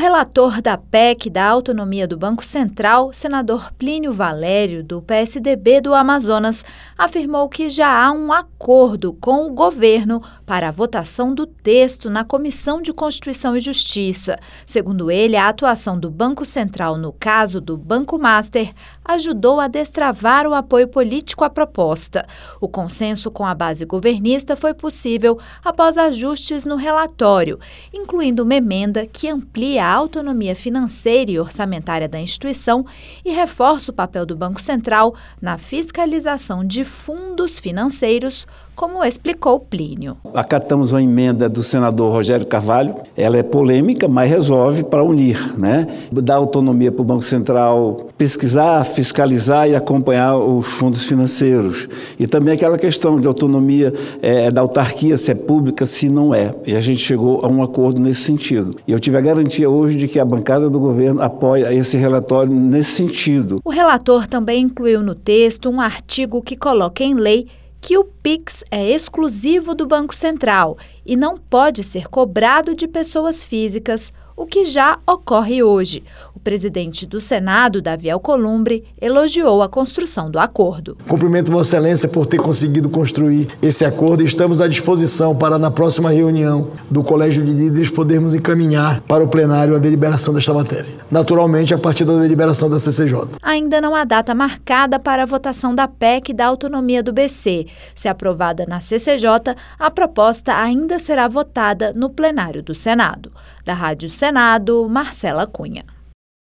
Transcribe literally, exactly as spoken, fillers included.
relator da P E C da autonomia do Banco Central, senador Plínio Valério, do P S D B do Amazonas, afirmou que já há um acordo com o governo para a votação do texto na Comissão de Constituição e Justiça. Segundo ele, a atuação do Banco Central no caso do Banco Master ajudou a destravar o apoio político à proposta. O consenso com a base governista foi possível após ajustes no relatório, incluindo uma emenda que amplia a autonomia financeira e orçamentária da instituição e reforça o papel do Banco Central na fiscalização de fundos financeiros, como explicou Plínio. Acatamos uma emenda do senador Rogério Carvalho. Ela é polêmica, mas resolve para unir, né? Dar autonomia para o Banco Central pesquisar, fiscalizar e acompanhar os fundos financeiros. E também aquela questão de autonomia é, da autarquia, se é pública, se não é. E a gente chegou a um acordo nesse sentido. E eu tive a garantia hoje de que a bancada do governo apoia esse relatório nesse sentido. O relator também incluiu no texto um artigo que coloca em lei que o Pix é exclusivo do Banco Central e não pode ser cobrado de pessoas físicas, o que já ocorre hoje. O presidente do Senado, Davi Alcolumbre, elogiou a construção do acordo. Cumprimento Vossa Excelência por ter conseguido construir esse acordo e estamos à disposição para, na próxima reunião do Colégio de Líderes, podermos encaminhar para o plenário a deliberação desta matéria. Naturalmente, a partir da deliberação da C C J. Ainda não há data marcada para a votação da P E C da autonomia do B C. Se aprovada na C C J, a proposta ainda será votada no plenário do Senado. Da Rádio Senado, Marcela Cunha.